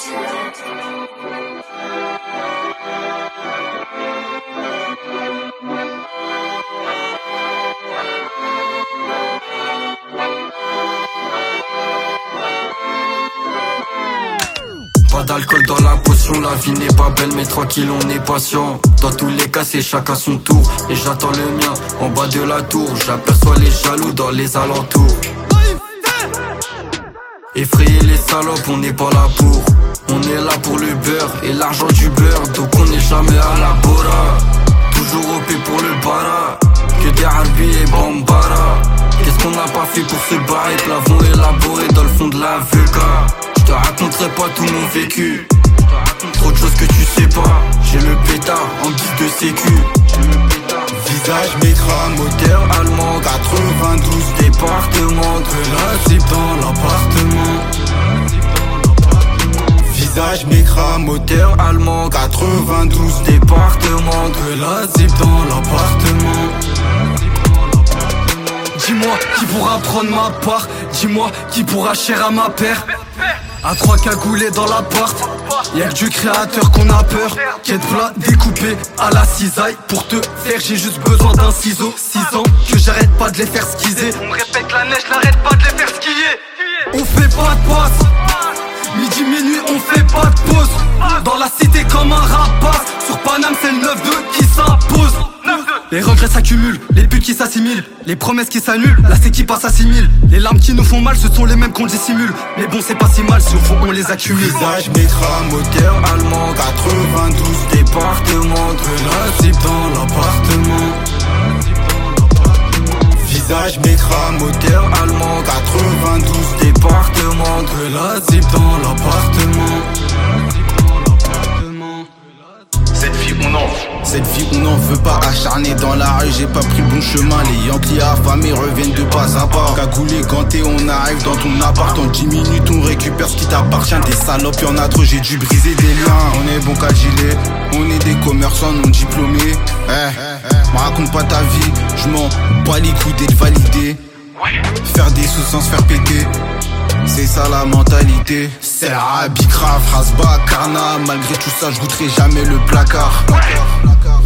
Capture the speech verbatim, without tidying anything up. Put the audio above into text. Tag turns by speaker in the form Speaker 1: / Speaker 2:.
Speaker 1: Pas d'alcool dans la potion, la vie n'est pas belle mais tranquille on est patient. Dans tous les cas c'est chacun son tour et j'attends le mien en bas de la tour. J'aperçois les jaloux dans les alentours. Effrayer les salopes, on n'est pas là pour. On est là pour le beurre et l'argent du beurre, donc on n'est jamais à la bora. Toujours O P pour le bara, que des harbi et bambara. Qu'est-ce qu'on n'a pas fait pour se barrer, que l'avons élaboré dans le fond de la V K. Je te raconterai pas tout mon vécu, trop de choses que tu sais pas. J'ai le pétard en guise de sécu.
Speaker 2: Visage mécra, moteur allemand, quatre-vingt-douze départements, de la zip dans l'appartement. Visage mécra, moteur allemand, quatre-vingt-douze départements, de la zip dans l'appartement.
Speaker 3: Dis-moi qui pourra prendre ma part, dis-moi qui pourra chérir à ma paire. À trois cagoulés dans l'appart, y'a que du créateur qu'on a peur. Quête plat découpé à la cisaille. Pour te faire j'ai juste besoin d'un ciseau. Six ans que j'arrête pas de les faire skizer. On me répète la neige, n'arrête pas de les faire skier. On fait pas de passe, midi minuit on fait pas de pause. Dans la cité comme un rapace, sur Paname c'est le neuf deux qui s'impose. Les regrets s'accumulent, les buts qui s'assimilent, les promesses qui s'annulent, la c'est qui passe assimile. Les larmes qui nous font mal, ce sont les mêmes qu'on dissimule. Mais bon c'est pas si mal si au fond on les accumule.
Speaker 2: Visage mécra, moteur allemand, quatre-vingt-douze départements, de la zip dans l'appartement. Visage mécra, moteur allemand, quatre-vingt-douze départements, de la zip dans l'appartement.
Speaker 4: Cette vie on en
Speaker 2: Cette vie on n'en veut pas, acharné dans la rue, j'ai pas pris le bon chemin. Les Yankees affamés reviennent de pas à pas. Cagoulé, ganté, on arrive dans ton appart. En dix minutes on récupère ce qui t'appartient. Des salopes y'en a trop, j'ai dû briser des liens. On est bon qu'à gilet, on est des commerçants non diplômés. Eh, me raconte pas ta vie, je m'en bats les couilles d'être validé. Faire des sous sans se faire péter, c'est ça la mentalité. C'est la bicra, phrase bas, carna. Malgré tout ça, je goûterai jamais le placard.